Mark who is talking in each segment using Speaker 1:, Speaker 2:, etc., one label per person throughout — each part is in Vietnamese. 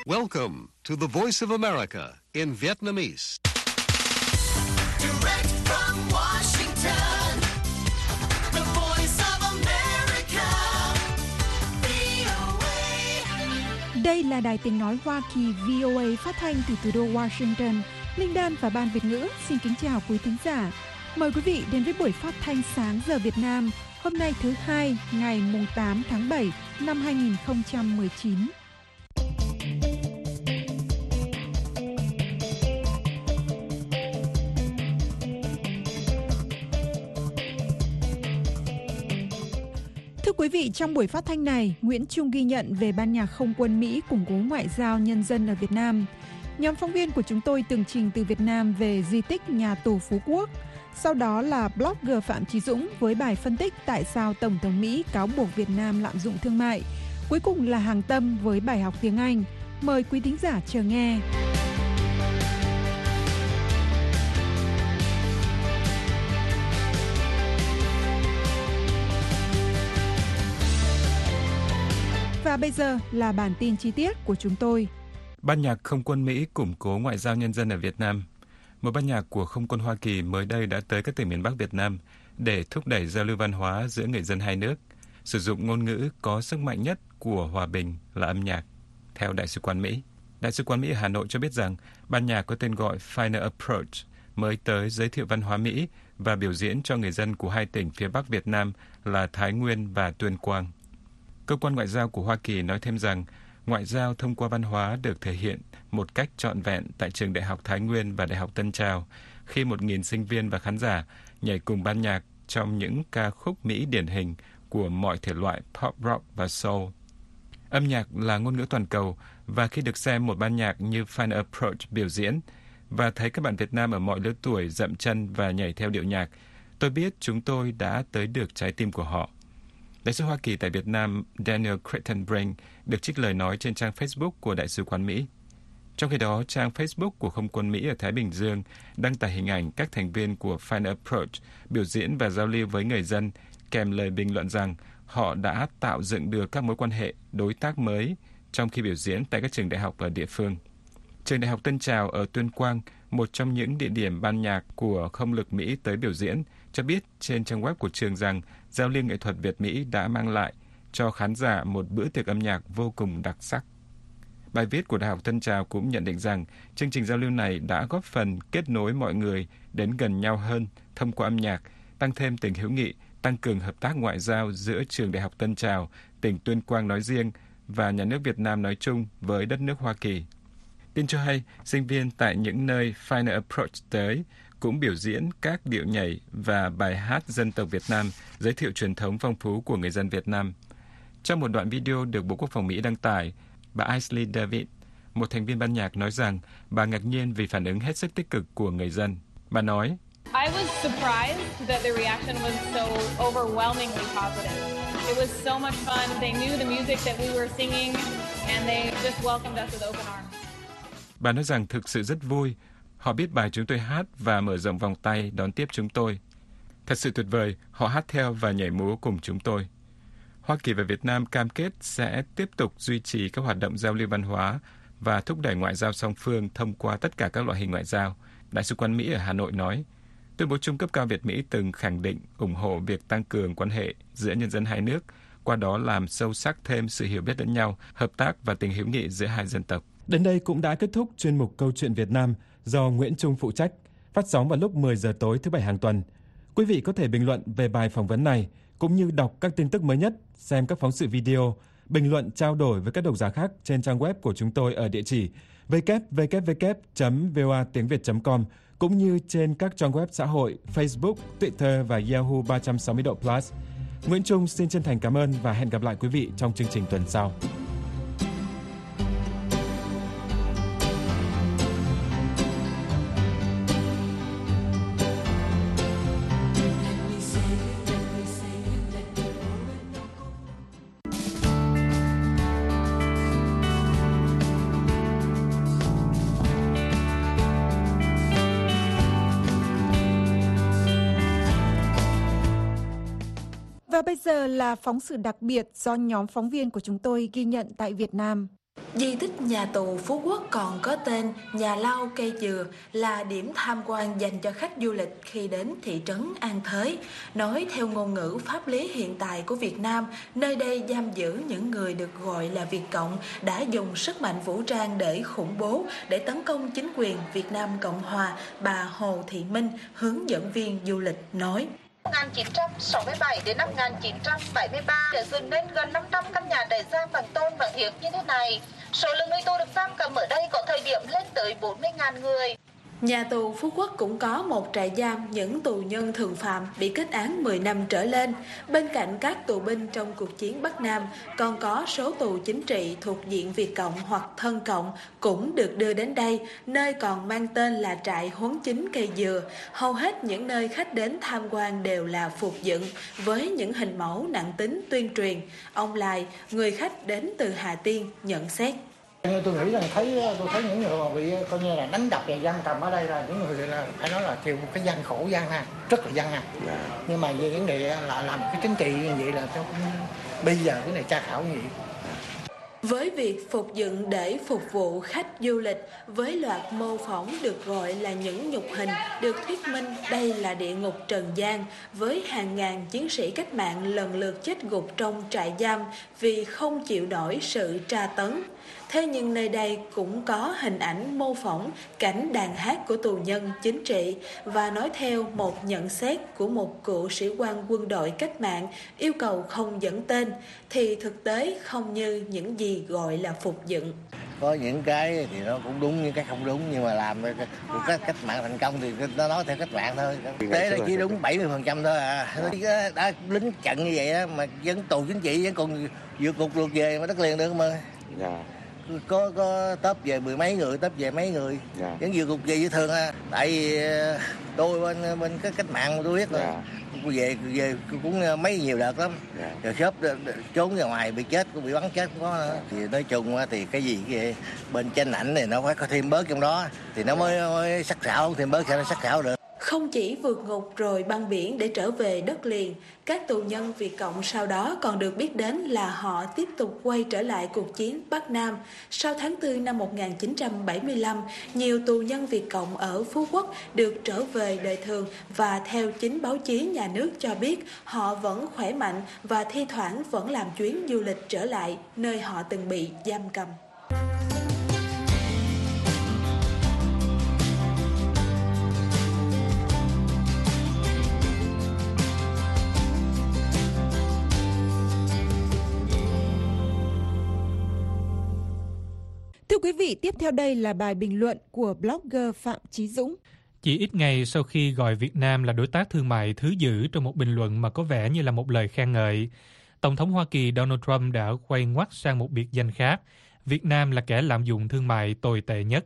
Speaker 1: Welcome to the Voice of America in Vietnamese.
Speaker 2: Direct from Washington, the Voice of America, VOA.
Speaker 3: Đây là đài tiếng nói Hoa Kỳ VOA phát thanh từ thủ đô Washington. Linh Đan và Ban Việt ngữ xin kính chào quý thính giả. Mời quý vị đến với buổi phát thanh sáng giờ Việt Nam hôm nay thứ Hai, ngày 8 tháng 7 năm 2019. Thưa quý vị, trong buổi phát thanh này, Nguyễn Trung ghi nhận về ban nhạc không quân Mỹ củng cố ngoại giao nhân dân ở Việt Nam. Nhóm phóng viên của chúng tôi tường trình từ Việt Nam về di tích nhà tù Phú Quốc. Sau đó là blogger Phạm Chí Dũng với bài phân tích tại sao Tổng thống Mỹ cáo buộc Việt Nam lạm dụng thương mại. Cuối cùng là Hàng Tâm với bài học tiếng Anh. Mời quý thính giả chờ nghe. Và bây giờ là bản tin chi tiết của chúng tôi.
Speaker 4: Ban nhạc không quân Mỹ củng cố ngoại giao nhân dân ở Việt Nam. Một ban nhạc của không quân Hoa Kỳ mới đây đã tới các tỉnh miền Bắc Việt Nam để thúc đẩy giao lưu văn hóa giữa người dân hai nước, sử dụng ngôn ngữ có sức mạnh nhất của hòa bình là âm nhạc, theo Đại sứ quán Mỹ. Đại sứ quán Mỹ ở Hà Nội cho biết rằng ban nhạc có tên gọi Finer Approach mới tới giới thiệu văn hóa Mỹ và biểu diễn cho người dân của hai tỉnh phía Bắc Việt Nam là Thái Nguyên và Tuyên Quang. Cơ quan ngoại giao của Hoa Kỳ nói thêm rằng ngoại giao thông qua văn hóa được thể hiện một cách trọn vẹn tại trường Đại học Thái Nguyên và Đại học Tân Trào khi 1.000 sinh viên và khán giả nhảy cùng ban nhạc trong những ca khúc Mỹ điển hình của mọi thể loại pop, rock và soul. Âm nhạc là ngôn ngữ toàn cầu và khi được xem một ban nhạc như Finer Approach biểu diễn và thấy các bạn Việt Nam ở mọi lứa tuổi dậm chân và nhảy theo điệu nhạc, tôi biết chúng tôi đã tới được trái tim của họ. Đại sứ Hoa Kỳ tại Việt Nam Daniel Crittenbrink được trích lời nói trên trang Facebook của Đại sứ quán Mỹ. Trong khi đó, trang Facebook của Không quân Mỹ ở Thái Bình Dương đăng tải hình ảnh các thành viên của Finer Approach biểu diễn và giao lưu với người dân, kèm lời bình luận rằng họ đã tạo dựng được các mối quan hệ đối tác mới trong khi biểu diễn tại các trường đại học ở địa phương. Trường Đại học Tân Trào ở Tuyên Quang, một trong những địa điểm ban nhạc của không lực Mỹ tới biểu diễn, cho biết trên trang web của trường rằng giao lưu nghệ thuật Việt-Mỹ đã mang lại cho khán giả một bữa tiệc âm nhạc vô cùng đặc sắc. Bài viết của Đại học Tân Trào cũng nhận định rằng chương trình giao lưu này đã góp phần kết nối mọi người đến gần nhau hơn thông qua âm nhạc, tăng thêm tình hữu nghị, tăng cường hợp tác ngoại giao giữa trường Đại học Tân Trào, tỉnh Tuyên Quang nói riêng và nhà nước Việt Nam nói chung với đất nước Hoa Kỳ. Tin cho hay, sinh viên tại những nơi Finer Approach tới cũng biểu diễn các điệu nhảy và bài hát dân tộc Việt Nam, giới thiệu truyền thống phong phú của người dân Việt Nam. Trong một đoạn video được Bộ Quốc phòng Mỹ đăng tải, bà Aisley David, một thành viên ban nhạc nói rằng bà ngạc nhiên vì phản ứng hết sức tích cực của người dân. Bà nói,
Speaker 5: I was surprised that the reaction was so overwhelmingly positive. It was so much fun. They knew the music that we were singing and they just welcomed us with open arms.
Speaker 4: Bà nói rằng thực sự rất vui. Họ biết bài chúng tôi hát và mở rộng vòng tay đón tiếp chúng tôi. Thật sự tuyệt vời, họ hát theo và nhảy múa cùng chúng tôi. Hoa Kỳ và Việt Nam cam kết sẽ tiếp tục duy trì các hoạt động giao lưu văn hóa và thúc đẩy ngoại giao song phương thông qua tất cả các loại hình ngoại giao. Đại sứ quán Mỹ ở Hà Nội nói, tuyên bố chung cấp cao Việt-Mỹ từng khẳng định ủng hộ việc tăng cường quan hệ giữa nhân dân hai nước, qua đó làm sâu sắc thêm sự hiểu biết lẫn nhau, hợp tác và tình hữu nghị giữa hai dân tộc.
Speaker 6: Đến đây cũng đã kết thúc chuyên mục Câu chuyện Việt Nam do Nguyễn Trung phụ trách, phát sóng vào lúc 10 giờ tối thứ Bảy hàng tuần. Quý vị có thể bình luận về bài phỏng vấn này, cũng như đọc các tin tức mới nhất, xem các phóng sự video, bình luận trao đổi với các độc giả khác trên trang web của chúng tôi ở địa chỉ www.voatiengviet.com, cũng như trên các trang web xã hội Facebook, Twitter và Yahoo 360 độ Plus. Nguyễn Trung xin chân thành cảm ơn và hẹn gặp lại quý vị trong chương trình tuần sau.
Speaker 3: Và bây giờ là phóng sự đặc biệt do nhóm phóng viên của chúng tôi ghi nhận tại Việt Nam.
Speaker 7: Di tích nhà tù Phú Quốc còn có tên Nhà Lau Cây Dừa là điểm tham quan dành cho khách du lịch khi đến thị trấn An Thới. Nói theo ngôn ngữ pháp lý hiện tại của Việt Nam, nơi đây giam giữ những người được gọi là Việt Cộng đã dùng sức mạnh vũ trang để khủng bố, để tấn công chính quyền Việt Nam Cộng Hòa. Bà Hồ Thị Minh, hướng dẫn viên du lịch nói.
Speaker 8: 1967 đến năm 1973 để dựng nên gần 500 căn nhà trại giam bằng tôn bằng hiệp như thế này. Số lượng người tù được giam cầm ở đây có thời điểm lên tới 40.000 người.
Speaker 7: Nhà tù Phú Quốc cũng có một trại giam những tù nhân thường phạm bị kết án 10 năm trở lên. Bên cạnh các tù binh trong cuộc chiến Bắc Nam, còn có số tù chính trị thuộc diện Việt Cộng hoặc thân Cộng cũng được đưa đến đây, nơi còn mang tên là trại huấn chính Cây Dừa. Hầu hết những nơi khách đến tham quan đều là phục dựng với những hình mẫu nặng tính tuyên truyền. Ông Lai, người khách đến từ Hà Tiên, nhận xét.
Speaker 9: Tôi nghĩ là tôi thấy những người mà bị coi như là đánh đập và giam cầm ở đây là những người là phải nói là chịu một cái gian khổ gian nan, rất là gian nan. Nhưng mà về vấn đề là làm cái chính trị như vậy là tôi cũng bây giờ cái này tra khảo như vậy.
Speaker 7: Với việc phục dựng để phục vụ khách du lịch với loạt mô phỏng được gọi là những nhục hình, được thuyết minh đây là địa ngục trần gian, với hàng ngàn chiến sĩ cách mạng lần lượt chết gục trong trại giam vì không chịu nổi sự tra tấn. Thế nhưng nơi đây cũng có hình ảnh mô phỏng cảnh đàn hát của tù nhân chính trị, và nói theo một nhận xét của một cựu sĩ quan quân đội cách mạng yêu cầu không dẫn tên, thì thực tế không như những gì gọi là phục dựng.
Speaker 10: Có những cái thì nó cũng đúng, những cái không đúng, nhưng mà làm cái cách mạng thành công thì nó nói theo cách mạng thôi. Thực tế là chỉ đúng 70% thôi à. Đã lính trận như vậy á, mà vẫn tù chính trị vẫn còn vượt cục luộc về mà đất liền được mà. Có tớp về 10 mấy người, tớp về mấy người, vẫn vừa cục về dễ thương ha. Tại vì tôi bên cái cách mạng tôi biết rồi, về cũng mấy nhiều đợt lắm. Rồi shop trốn ra ngoài bị chết, cũng bị bắn chết cũng có nữa. Thì nói chung thì cái gì vậy, bên tranh ảnh này nó phải có thêm bớt trong đó thì nó mới sắc sảo, thêm bớt sẽ nó sắc sảo được.
Speaker 7: Không chỉ vượt ngục rồi băng biển để trở về đất liền, các tù nhân Việt Cộng sau đó còn được biết đến là họ tiếp tục quay trở lại cuộc chiến Bắc Nam. Sau tháng 4 năm 1975, nhiều tù nhân Việt Cộng ở Phú Quốc được trở về đời thường, và theo chính báo chí nhà nước cho biết họ vẫn khỏe mạnh và thi thoảng vẫn làm chuyến du lịch trở lại nơi họ từng bị giam cầm.
Speaker 3: Thưa quý vị, tiếp theo đây là bài bình luận của blogger Phạm Chí Dũng.
Speaker 11: Chỉ ít ngày sau khi gọi Việt Nam là đối tác thương mại thứ dữ trong một bình luận mà có vẻ như là một lời khen ngợi, Tổng thống Hoa Kỳ Donald Trump đã quay ngoắt sang một biệt danh khác: Việt Nam là kẻ lạm dụng thương mại tồi tệ nhất.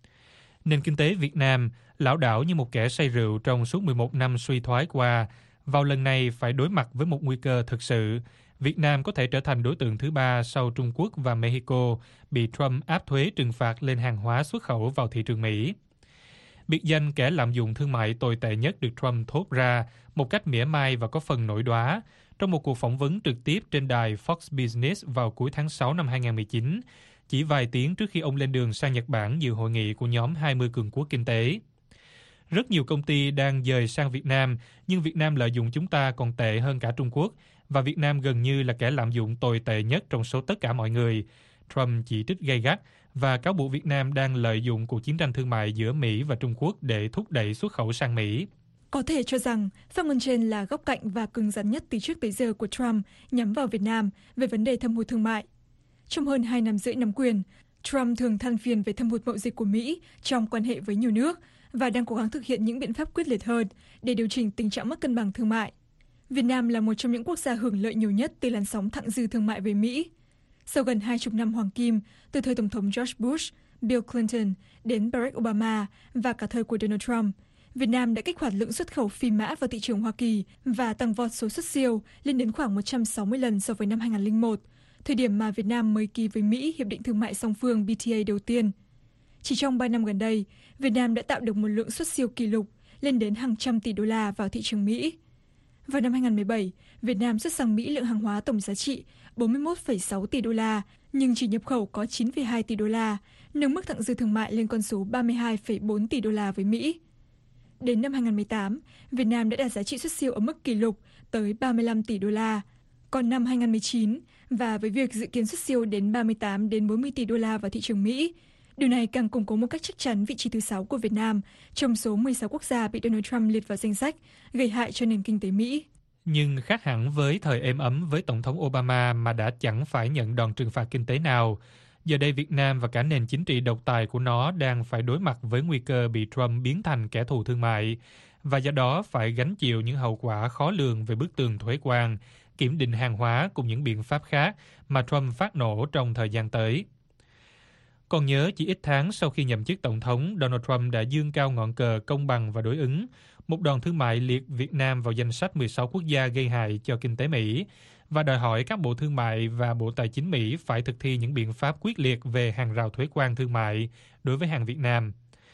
Speaker 11: Nền kinh tế Việt Nam lảo đảo như một kẻ say rượu trong suốt 11 năm suy thoái qua, vào lần này phải đối mặt với một nguy cơ thực sự. Việt Nam có thể trở thành đối tượng thứ ba sau Trung Quốc và Mexico bị Trump áp thuế trừng phạt lên hàng hóa xuất khẩu vào thị trường Mỹ. Biệt danh kẻ lạm dụng thương mại tồi tệ nhất được Trump thốt ra một cách mỉa mai và có phần nổi đoá trong một cuộc phỏng vấn trực tiếp trên đài Fox Business vào cuối tháng 6 năm 2019, chỉ vài tiếng trước khi ông lên đường sang Nhật Bản dự hội nghị của nhóm 20 cường quốc kinh tế. Rất nhiều công ty đang dời sang Việt Nam, nhưng Việt Nam lợi dụng chúng ta còn tệ hơn cả Trung Quốc, và Việt Nam gần như là kẻ lạm dụng tồi tệ nhất trong số tất cả mọi người. Trump chỉ trích gay gắt và cáo buộc Việt Nam đang lợi dụng cuộc chiến tranh thương mại giữa Mỹ và Trung Quốc để thúc đẩy xuất khẩu sang Mỹ.
Speaker 3: Có thể cho rằng phát ngôn trên là góc cạnh và cứng rắn nhất từ trước tới giờ của Trump nhắm vào Việt Nam về vấn đề thâm hụt thương mại. Trong hơn 2 năm rưỡi nắm quyền, Trump thường than phiền về thâm hụt mậu dịch của Mỹ trong quan hệ với nhiều nước và đang cố gắng thực hiện những biện pháp quyết liệt hơn để điều chỉnh tình trạng mất cân bằng thương mại. Việt Nam là một trong những quốc gia hưởng lợi nhiều nhất từ làn sóng thặng dư thương mại với Mỹ. Sau gần 20 năm hoàng kim, từ thời Tổng thống George Bush, Bill Clinton đến Barack Obama và cả thời của Donald Trump, Việt Nam đã kích hoạt lượng xuất khẩu phi mã vào thị trường Hoa Kỳ và tăng vọt số xuất siêu lên đến khoảng 160 lần so với năm 2001, thời điểm mà Việt Nam mới ký với Mỹ Hiệp định Thương mại song phương BTA đầu tiên. Chỉ trong 3 năm gần đây, Việt Nam đã tạo được một lượng xuất siêu kỷ lục lên đến hàng trăm tỷ đô la vào thị trường Mỹ. Vào năm 2017, Việt Nam xuất sang Mỹ lượng hàng hóa tổng giá trị 41,6 tỷ đô la, nhưng chỉ nhập khẩu có 9,2 tỷ đô la, nâng mức thặng dư thương mại lên con số 32,4 tỷ đô la với Mỹ. Đến năm 2018, Việt Nam đã đạt giá trị xuất siêu ở mức kỷ lục tới 35 tỷ đô la. Còn năm 2019, và với việc dự kiến xuất siêu đến 38 đến 40 tỷ đô la vào thị trường Mỹ, điều này càng củng cố một cách chắc chắn vị trí thứ 6 của Việt Nam trong số 16 quốc gia bị Donald Trump liệt vào danh sách gây hại cho nền kinh tế Mỹ.
Speaker 11: Nhưng khác hẳn với thời êm ấm với Tổng thống Obama mà đã chẳng phải nhận đòn trừng phạt kinh tế nào, giờ đây Việt Nam và cả nền chính trị độc tài của nó đang phải đối mặt với nguy cơ bị Trump biến thành kẻ thù thương mại, và do đó phải gánh chịu những hậu quả khó lường về bức tường thuế quan, kiểm định hàng hóa cùng những biện pháp khác mà Trump phát nổ trong thời gian tới. Còn nhớ chỉ ít tháng sau khi nhậm chức Tổng thống, Donald Trump đã giương cao ngọn cờ công bằng và đối ứng, một đòn thương mại liệt Việt Nam vào danh sách 16 quốc gia gây hại cho kinh tế Mỹ, và đòi hỏi các bộ thương mại và bộ tài chính Mỹ phải thực thi những biện pháp quyết liệt về hàng rào thuế quan thương mại đối với hàng Việt Nam.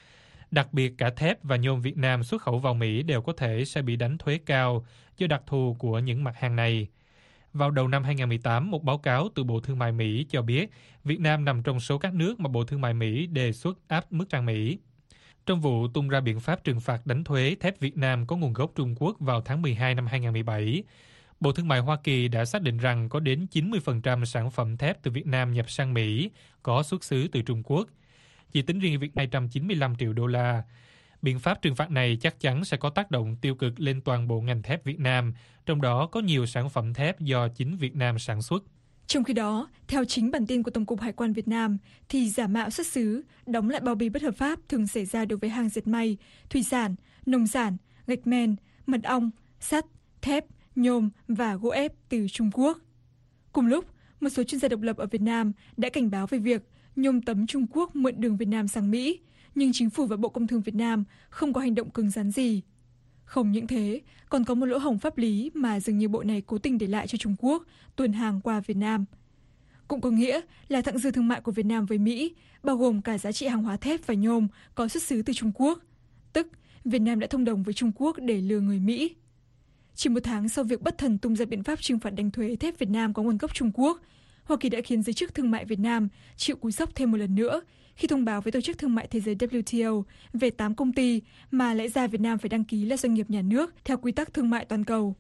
Speaker 11: Đặc biệt cả thép và nhôm Việt Nam xuất khẩu vào Mỹ đều có thể sẽ bị đánh thuế cao do đặc thù của những mặt hàng này. Vào đầu năm 2018, một báo cáo từ Bộ Thương mại Mỹ cho biết Việt Nam nằm trong số các nước mà Bộ Thương mại Mỹ đề xuất áp mức trăng Mỹ. Trong vụ tung ra biện pháp trừng phạt đánh thuế thép Việt Nam có nguồn gốc Trung Quốc vào tháng 12 năm 2017, Bộ Thương mại Hoa Kỳ đã xác định rằng có đến 90% sản phẩm thép từ Việt Nam nhập sang Mỹ có xuất xứ từ Trung Quốc. Chỉ tính riêng việc 295 triệu đô la. Biện pháp trừng phạt này chắc chắn sẽ có tác động tiêu cực lên toàn bộ ngành thép Việt Nam, trong đó có nhiều sản phẩm thép do chính Việt Nam sản xuất.
Speaker 3: Trong khi đó, theo chính bản tin của Tổng cục Hải quan Việt Nam, thì giả mạo xuất xứ, đóng lại bao bì bất hợp pháp thường xảy ra đối với hàng dệt may, thủy sản, nông sản, gạch men, mật ong, sắt, thép, nhôm và gỗ ép từ Trung Quốc. Cùng lúc, một số chuyên gia độc lập ở Việt Nam đã cảnh báo về việc nhôm tấm Trung Quốc mượn đường Việt Nam sang Mỹ, nhưng chính phủ và Bộ Công Thương Việt Nam không có hành động cứng rắn gì. Không những thế, còn có một lỗ hổng pháp lý mà dường như bộ này cố tình để lại cho Trung Quốc tuồn hàng qua Việt Nam. Cũng có nghĩa là thặng dư thương mại của Việt Nam với Mỹ, bao gồm cả giá trị hàng hóa thép và nhôm có xuất xứ từ Trung Quốc, tức Việt Nam đã thông đồng với Trung Quốc để lừa người Mỹ. Chỉ một tháng sau việc bất thần tung ra biện pháp trừng phạt đánh thuế thép Việt Nam có nguồn gốc Trung Quốc, Hoa Kỳ đã khiến giới chức thương mại Việt Nam chịu cú sốc thêm một lần nữa khi thông báo với Tổ chức Thương mại Thế giới WTO về 8 công ty mà lẽ ra Việt Nam phải đăng ký là doanh nghiệp nhà nước theo quy tắc thương mại toàn cầu.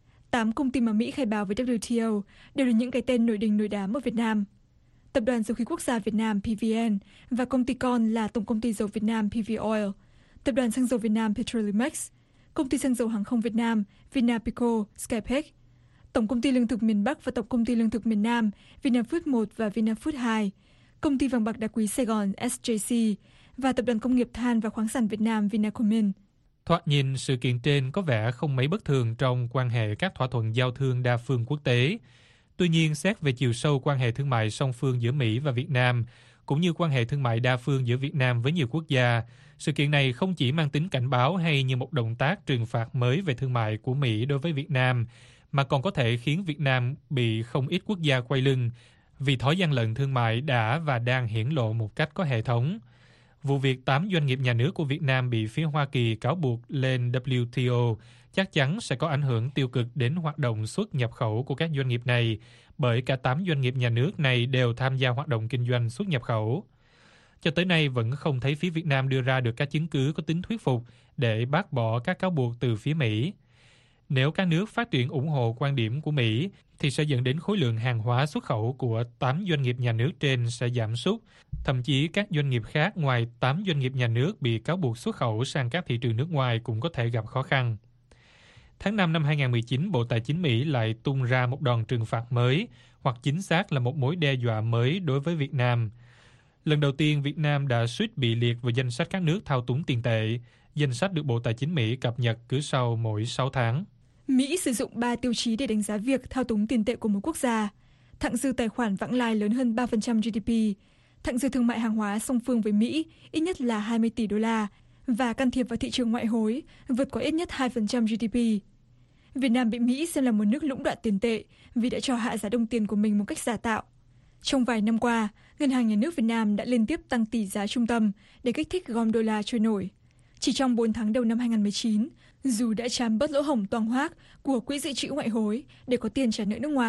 Speaker 3: 8 công ty mà Mỹ khai báo với WTO đều là những cái tên nổi đình nổi đám ở Việt Nam. Tập đoàn Dầu khí Quốc gia Việt Nam PVN và công ty con là Tổng công ty dầu Việt Nam PV Oil, Tập đoàn xăng dầu Việt Nam Petrolimex, Công ty xăng dầu hàng không Việt Nam Vinapico Skypex, Tổng công ty lương thực miền Bắc và Tổng công ty lương thực miền Nam Vinafood 1 và Vinafood 2, Công ty vàng bạc đá quý Sài Gòn SJC và Tập đoàn Công nghiệp Than và Khoáng sản Việt Nam Vinacomin.
Speaker 11: Thoạt nhìn, sự kiện trên có vẻ không mấy bất thường trong quan hệ các thỏa thuận giao thương đa phương quốc tế. Tuy nhiên, xét về chiều sâu quan hệ thương mại song phương giữa Mỹ và Việt Nam, cũng như quan hệ thương mại đa phương giữa Việt Nam với nhiều quốc gia, sự kiện này không chỉ mang tính cảnh báo hay như một động tác trừng phạt mới về thương mại của Mỹ đối với Việt Nam, mà còn có thể khiến Việt Nam bị không ít quốc gia quay lưng vì thói gian lận thương mại đã và đang hiển lộ một cách có hệ thống. Vụ việc 8 doanh nghiệp nhà nước của Việt Nam bị phía Hoa Kỳ cáo buộc lên WTO chắc chắn sẽ có ảnh hưởng tiêu cực đến hoạt động xuất nhập khẩu của các doanh nghiệp này, bởi cả 8 doanh nghiệp nhà nước này đều tham gia hoạt động kinh doanh xuất nhập khẩu. Cho tới nay vẫn không thấy phía Việt Nam đưa ra được các chứng cứ có tính thuyết phục để bác bỏ các cáo buộc từ phía Mỹ. Nếu các nước phát triển ủng hộ quan điểm của Mỹ, thì sẽ dẫn đến khối lượng hàng hóa xuất khẩu của 8 doanh nghiệp nhà nước trên sẽ giảm sút. Thậm chí các doanh nghiệp khác ngoài 8 doanh nghiệp nhà nước bị cáo buộc xuất khẩu sang các thị trường nước ngoài cũng có thể gặp khó khăn. Tháng 5 năm 2019, Bộ Tài chính Mỹ lại tung ra một đòn trừng phạt mới, hoặc chính xác là một mối đe dọa mới đối với Việt Nam. Lần đầu tiên, Việt Nam đã suýt bị liệt vào danh sách các nước thao túng tiền tệ. Danh sách được Bộ Tài chính Mỹ cập nhật cứ sau mỗi 6 tháng.
Speaker 3: Mỹ sử dụng 3 tiêu chí để đánh giá việc thao túng tiền tệ của một quốc gia. Thặng dư tài khoản vãng lai lớn hơn 3% GDP, thặng dư thương mại hàng hóa song phương với Mỹ ít nhất là 20 tỷ đô la và can thiệp vào thị trường ngoại hối vượt qua ít nhất 2% GDP. Việt Nam bị Mỹ xem là một nước lũng đoạn tiền tệ vì đã cho hạ giá đồng tiền của mình một cách giả tạo. Trong vài năm qua, Ngân hàng Nhà nước Việt Nam đã liên tiếp tăng tỷ giá trung tâm để kích thích gom đô la trôi nổi. Chỉ trong 4 tháng đầu năm 2019, dù đã chám bớt lỗ hổng toang hoác của quỹ dự trữ ngoại hối để có tiền trả nợ nước ngoài,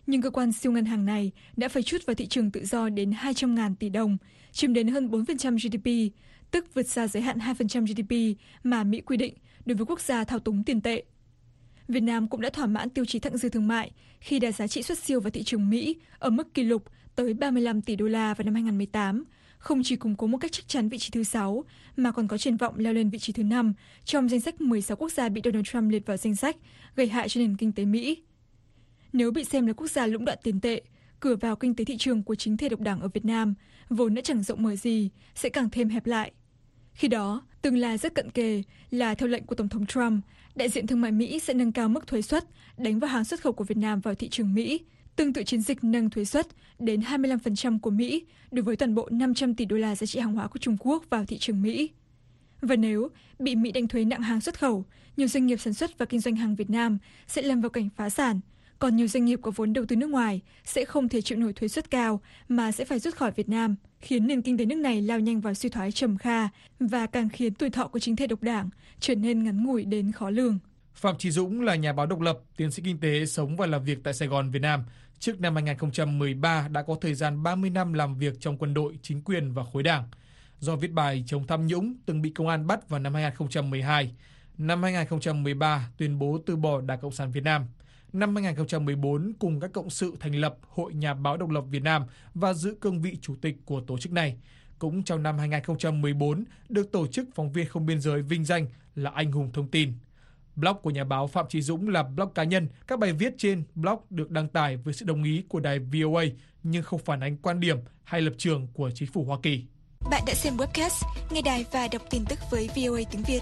Speaker 3: Nhưng cơ quan siêu ngân hàng này đã phải trút vào thị trường tự do đến 200.000 tỷ đồng, chiếm đến hơn 4% GDP, tức vượt xa giới hạn 2% GDP mà Mỹ quy định đối với quốc gia thao túng tiền tệ. Việt Nam cũng đã thỏa mãn tiêu chí thặng dư thương mại khi đạt giá trị xuất siêu vào thị trường Mỹ ở mức kỷ lục tới 35 tỷ đô la vào năm 2018, không chỉ củng cố một cách chắc chắn vị trí thứ 6, mà còn có triển vọng leo lên vị trí thứ 5 trong danh sách 16 quốc gia bị Donald Trump liệt vào danh sách gây hại cho nền kinh tế Mỹ. Nếu bị xem là quốc gia lũng đoạn tiền tệ, cửa vào kinh tế thị trường của chính thể độc đảng ở Việt Nam, vốn đã chẳng rộng mở gì, sẽ càng thêm hẹp lại. Khi đó, tương lai rất cận kề là theo lệnh của Tổng thống Trump, đại diện thương mại Mỹ sẽ nâng cao mức thuế suất đánh vào hàng xuất khẩu của Việt Nam vào thị trường Mỹ, tương tự chiến dịch nâng thuế suất đến 25% của Mỹ đối với toàn bộ 500 tỷ đô la giá trị hàng hóa của Trung Quốc vào thị trường Mỹ. Và nếu bị Mỹ đánh thuế nặng hàng xuất khẩu, nhiều doanh nghiệp sản xuất và kinh doanh hàng Việt Nam sẽ lâm vào cảnh phá sản, còn nhiều doanh nghiệp có vốn đầu tư nước ngoài sẽ không thể chịu nổi thuế suất cao mà sẽ phải rút khỏi Việt Nam, khiến nền kinh tế nước này lao nhanh vào suy thoái trầm kha và càng khiến tuổi thọ của chính thể độc đảng trở nên ngắn ngủi đến khó lường.
Speaker 12: Phạm Chí Dũng là nhà báo độc lập, tiến sĩ kinh tế, sống và làm việc tại Sài Gòn, Việt Nam. Trước năm 2013 đã có thời gian 30 năm làm việc trong quân đội, chính quyền và khối đảng. Do viết bài chống tham nhũng, từng bị công an bắt vào năm 2012. Năm 2013 tuyên bố từ bỏ Đảng Cộng sản Việt Nam. Năm 2014 cùng các cộng sự thành lập Hội Nhà báo Độc lập Việt Nam và giữ cương vị chủ tịch của tổ chức này. Cũng trong năm 2014 được tổ chức Phóng viên Không Biên giới vinh danh là anh hùng thông tin. Blog của nhà báo Phạm Chí Dũng là blog cá nhân. Các bài viết trên blog được đăng tải với sự đồng ý của đài VOA nhưng không phản ánh quan điểm hay lập trường của chính phủ Hoa Kỳ.
Speaker 3: Bạn đã xem webcast, nghe đài và đọc tin tức với VOA tiếng Việt.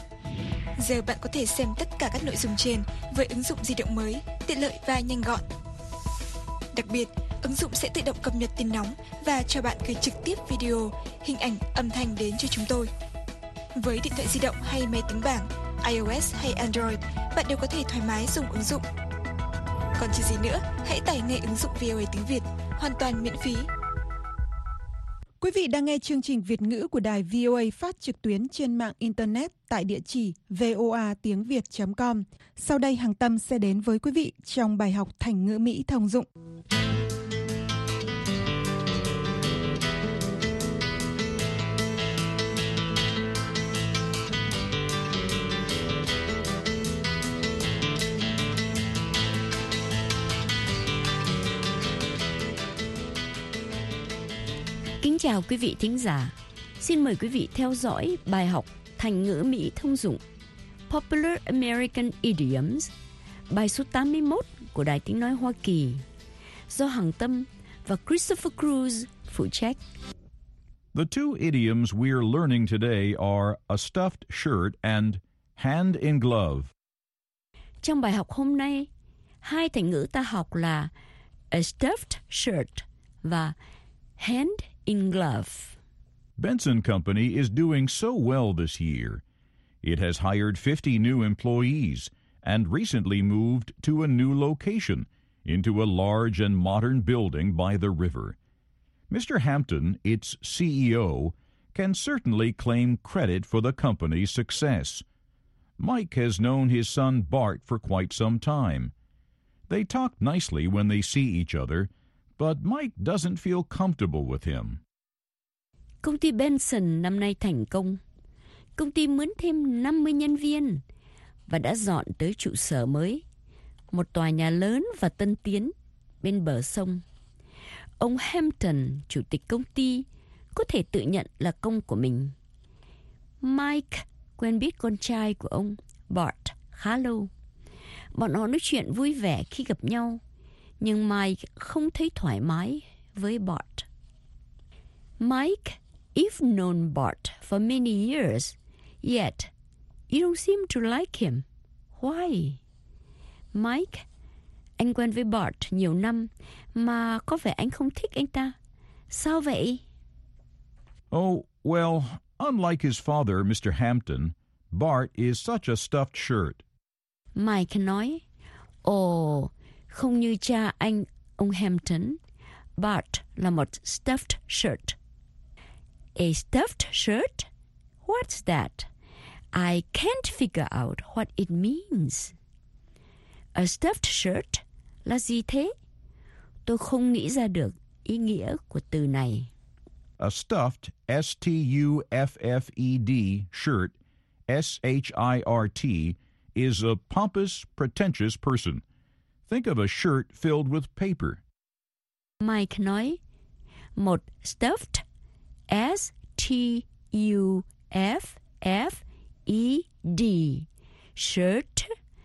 Speaker 3: Giờ bạn có thể xem tất cả các nội dung trên với ứng dụng di động mới, tiện lợi và nhanh gọn. Đặc biệt, ứng dụng sẽ tự động cập nhật tin nóng và cho bạn gửi trực tiếp video, hình ảnh, âm thanh đến cho chúng tôi. Với điện thoại di động hay máy tính bảng, iOS hay Android, bạn đều có thể thoải mái dùng ứng dụng. Còn chờ gì nữa, hãy tải ngay ứng dụng VOA tiếng Việt, hoàn toàn miễn phí. Quý vị đang nghe chương trình Việt ngữ của đài VOA phát trực tuyến trên mạng Internet tại địa chỉ voatiengviet.com. Sau đây Hằng Tâm sẽ đến với quý vị trong bài học thành ngữ Mỹ thông dụng.
Speaker 13: Kính chào quý vị thính giả. Xin mời quý vị theo dõi bài học thành ngữ Mỹ thông dụng Popular American Idioms, bài số 81 của Đài Tiếng Nói Hoa Kỳ, do Hằng Tâm và Christopher Cruz phụ trách.
Speaker 14: The two idioms we're learning today are a stuffed shirt and hand in glove.
Speaker 13: Trong bài học hôm nay, hai thành ngữ ta học là a stuffed shirt và hand in glove.
Speaker 14: Benson Company is doing so well this year. It has hired 50 new employees and recently moved to a new location into a large and modern building by the river. Mr. Hampton, its CEO, can certainly claim credit for the company's success. Mike has known his son Bart for quite some time. They talk nicely when they see each other, but Mike doesn't feel comfortable with him.
Speaker 13: Công ty Benson năm nay thành công. Công ty mướn thêm 50 nhân viên và đã dọn tới trụ sở mới, một tòa nhà lớn và tân tiến bên bờ sông. Ông Hampton, chủ tịch công ty, có thể tự nhận là công của mình. Mike quen biết con trai của ông, Bart, khá lâu. Bọn họ nói chuyện vui vẻ khi gặp nhau, nhưng Mike không thấy thoải mái với Bart. Mike, you've known Bart for many years, yet you don't seem to like him. Why? Mike, anh quen với Bart nhiều năm, mà có vẻ anh không thích anh ta. Sao vậy?
Speaker 14: Oh, well, unlike his father, Mr. Hampton, Bart is such a stuffed shirt.
Speaker 13: Mike nói, không như cha anh, ông Hampton, Bart là một stuffed shirt. A stuffed shirt? What's that? I can't figure out what it means. A stuffed shirt là gì thế? Tôi không nghĩ ra được ý nghĩa của từ này.
Speaker 14: A stuffed, S-T-U-F-F-E-D shirt, S-H-I-R-T, is a pompous, pretentious person. Think of a shirt filled with paper.
Speaker 13: Mike nói, một stuffed, S-T-U-F-F-E-D, shirt,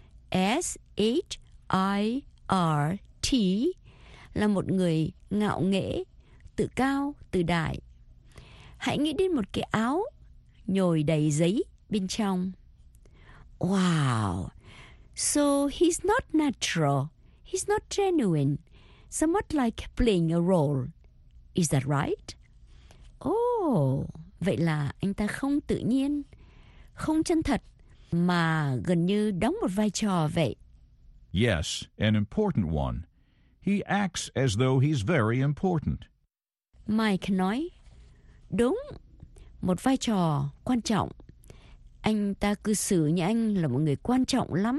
Speaker 13: S-H-I-R-T, là một người ngạo nghễ, tự cao, tự đại. Hãy nghĩ đến một cái áo nhồi đầy giấy bên trong. Wow! So he's not natural. He's not genuine. Somewhat like playing a role. Is that right? Oh, vậy là anh ta không tự nhiên, không chân thật, mà gần như đóng một vai trò vậy.
Speaker 14: Yes, an important one. He acts as though he's very important.
Speaker 13: Mike nói, đúng, một vai trò quan trọng. Anh ta cư xử như anh là một người quan trọng lắm.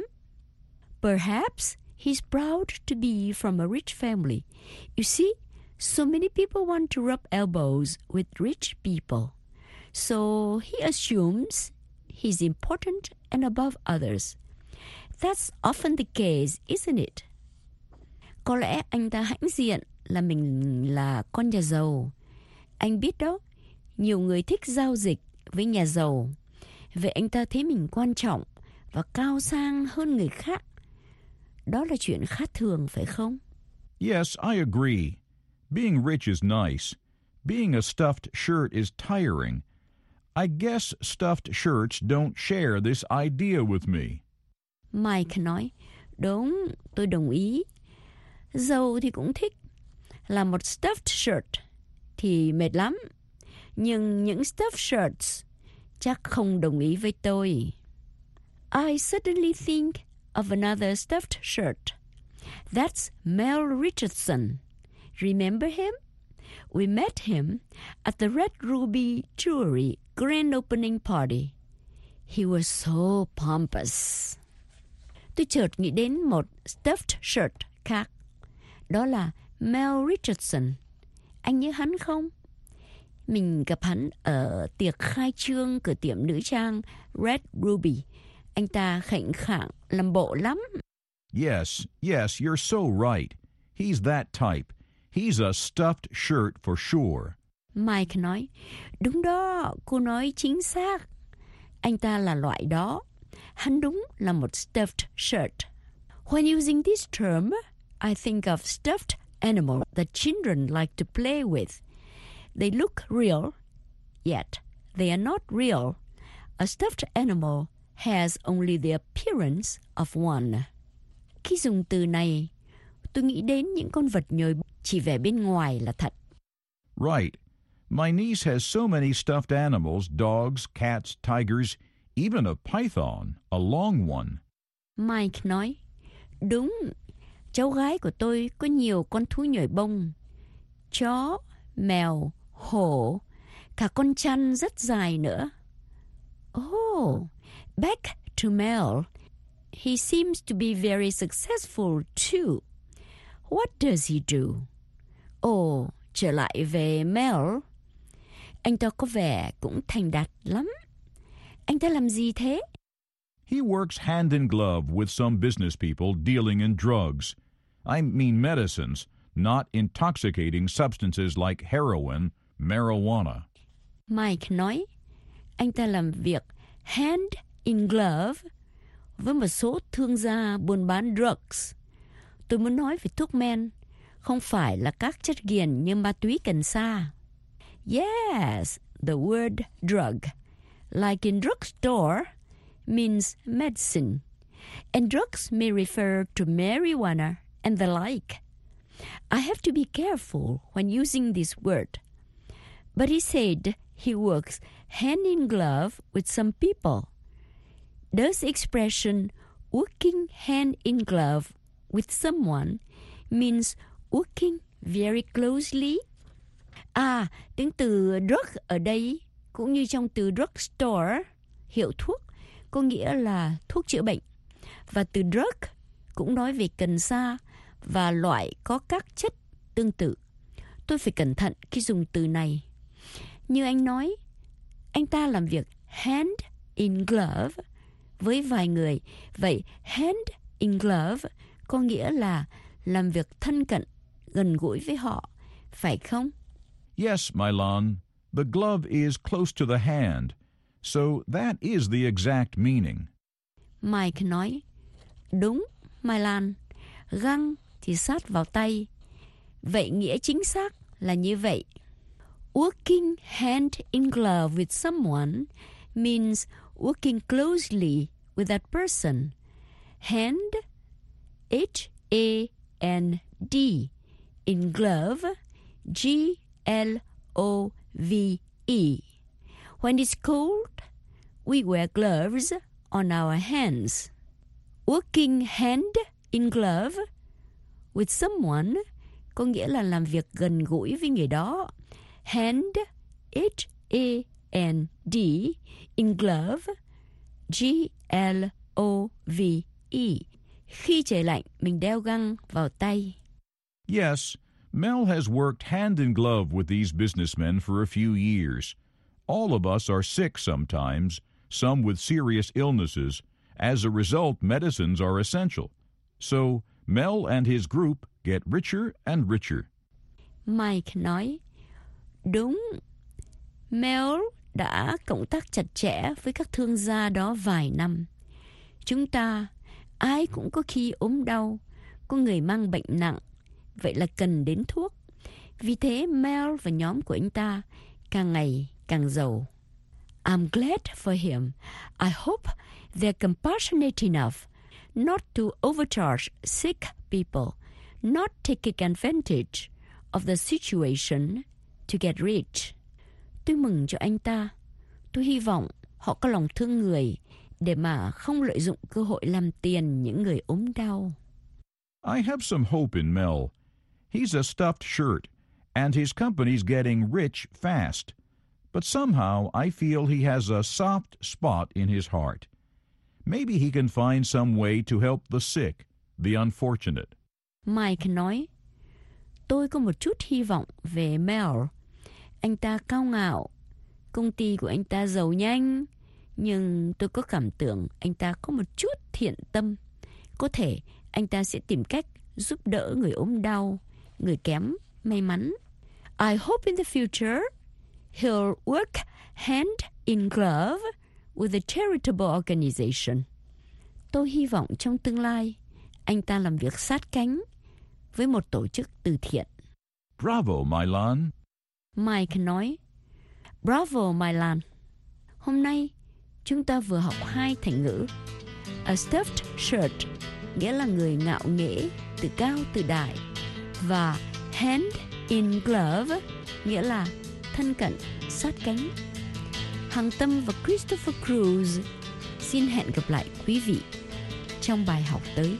Speaker 13: Perhaps he's proud to be from a rich family. You see, so many people want to rub elbows with rich people. So he assumes he's important and above others. That's often the case, isn't it? Có lẽ anh ta hãnh diện là mình là con nhà giàu. Anh biết đó, nhiều người thích giao dịch với nhà giàu. Vậy anh ta thấy mình quan trọng và cao sang hơn người khác. Đó là chuyện khá thường, phải không?
Speaker 14: Yes, I agree. Being rich is nice. Being a stuffed shirt is tiring. I guess stuffed shirts don't share this idea with me.
Speaker 13: Mike nói, đúng, tôi đồng ý. Giàu thì cũng thích. Là một stuffed shirt thì mệt lắm. Nhưng những stuffed shirts chắc không đồng ý với tôi. I suddenly think of another stuffed shirt. That's Mel Richardson. Remember him? We met him at the Red Ruby Jewelry grand opening party. He was so pompous. Tôi chợt nghĩ đến một stuffed shirt khác. Đó là Mel Richardson. Anh nhớ hắn không? Mình gặp hắn ở tiệc khai trương cửa tiệm nữ trang Red Ruby. Anh ta khệnh khạng, làm bộ lắm.
Speaker 14: Yes, you're so right. He's that type. He's a stuffed shirt for sure.
Speaker 13: Mike nói, đúng đó, cô nói chính xác. Anh ta là loại đó. Hắn đúng là một stuffed shirt. When using this term, I think of stuffed animals that children like to play with. They look real, yet they are not real. A stuffed animal has only the appearance of one. Khi dùng từ này, tôi nghĩ đến những con vật nhồi chỉ vẻ bên ngoài là thật.
Speaker 14: Right. My niece has so many stuffed animals, dogs, cats, tigers, even a python, a long one.
Speaker 13: Mike nói, đúng, cháu gái của tôi có nhiều con thú nhồi bông. Chó, mèo, hổ, cả con chăn rất dài nữa. Oh, back to Mel. He seems to be very successful too. What does he do? Oh, trở lại về Mel. Anh ta có vẻ cũng thành đạt lắm. Anh ta làm gì thế?
Speaker 14: He works hand in glove with some business people dealing in drugs. I mean medicines, not intoxicating substances like heroin, marijuana.
Speaker 13: Mike nói, anh ta làm việc hand in glove với một số thương gia buôn bán drugs. Tôi muốn nói về thuốc men, không phải là các chất nghiện như ma túy cần sa. Yes, the word drug, like in drugstore, means medicine. And drugs may refer to marijuana and the like. I have to be careful when using this word. But he said he works hand in glove with some people. Does the expression working hand in glove with someone means working very closely? À, tiếng từ drug ở đây cũng như trong từ drugstore, hiệu thuốc, có nghĩa là thuốc chữa bệnh. Và từ drug cũng nói về cần sa và loại có các chất tương tự. Tôi phải cẩn thận khi dùng từ này. Như anh nói, anh ta làm việc hand in glove với vài người. Vậy hand in glove có nghĩa là làm việc thân cận, gần gũi với họ, phải không?
Speaker 14: Yes, Mylan. The glove is close to the hand, so that is the exact meaning.
Speaker 13: Mike nói, đúng, Mai Lan, găng thì sát vào tay. Vậy nghĩa chính xác là như vậy. Working hand in glove with someone means working closely with that person. Hand, H-A-N-D, in glove, G-L-O-V-E. When it's cold, we wear gloves on our hands. Working hand in glove with someone có nghĩa là làm việc gần gũi với người đó. Hand, H-A-N-D, in glove, G-L-O-V-E. Khi trời lạnh, mình đeo găng vào tay.
Speaker 14: Yes, Mel has worked hand in glove with these businessmen for a few years. All of us are sick sometimes, some with serious illnesses. As a result, medicines are essential. So, Mel and his group get richer and richer.
Speaker 13: Mike nói, đúng, Mel đã cộng tác chặt chẽ với các thương gia đó vài năm. Chúng ta, ai cũng có khi ốm đau, có người mang bệnh nặng, vậy là cần đến thuốc. Vì thế Mel và nhóm của anh ta càng ngày càng giàu. I'm glad for him. I hope they're compassionate enough not to overcharge sick people, not taking advantage of the situation to get rich. Tôi mừng cho anh ta. Tôi hy vọng họ có lòng thương người để mà không lợi dụng cơ hội làm tiền những người ốm đau.
Speaker 14: I have some hope in Mel. He's a stuffed shirt, and his company's getting rich fast. But somehow I feel he has a soft spot in his heart. Maybe he can find some way to help the sick, the unfortunate.
Speaker 13: Mike nói, tôi có một chút hy vọng về Mel. Anh ta cao ngạo, công ty của anh ta giàu nhanh, nhưng tôi có cảm tưởng anh ta có một chút thiện tâm. Có thể anh ta sẽ tìm cách giúp đỡ người ốm đau, người kém may mắn. I hope in the future he'll work hand in glove with a charitable organization. Tôi hy vọng trong tương lai anh ta làm việc sát cánh với một tổ chức từ thiện.
Speaker 14: Bravo, Mylan.
Speaker 13: Mike nói, bravo, Mylan. Hôm nay chúng ta vừa học 2 thành ngữ. A stuffed shirt nghĩa là người ngạo nghễ, tự cao tự đại, và hand in glove nghĩa là thân cận, sát cánh. Hằng Tâm và Christopher Cruz xin hẹn gặp lại quý vị trong bài học tới.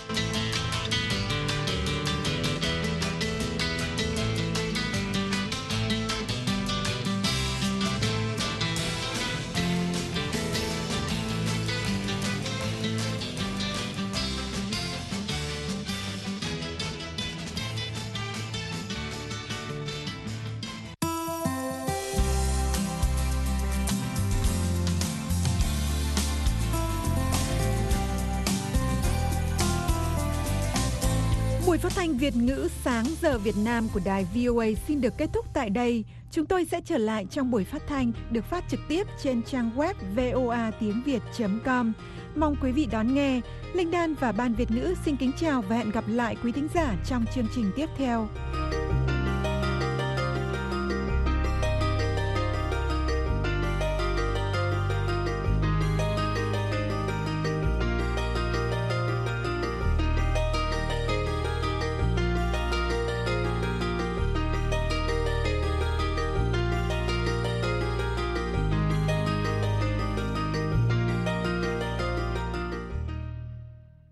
Speaker 3: Buổi phát thanh Việt ngữ sáng giờ Việt Nam của đài VOA xin được kết thúc tại đây. Chúng tôi sẽ trở lại trong buổi phát thanh được phát trực tiếp trên trang web voatiengviet.com. Mong quý vị đón nghe. Linh Đan và Ban Việt ngữ xin kính chào và hẹn gặp lại quý thính giả trong chương trình tiếp theo.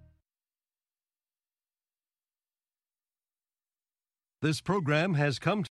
Speaker 1: This program has come to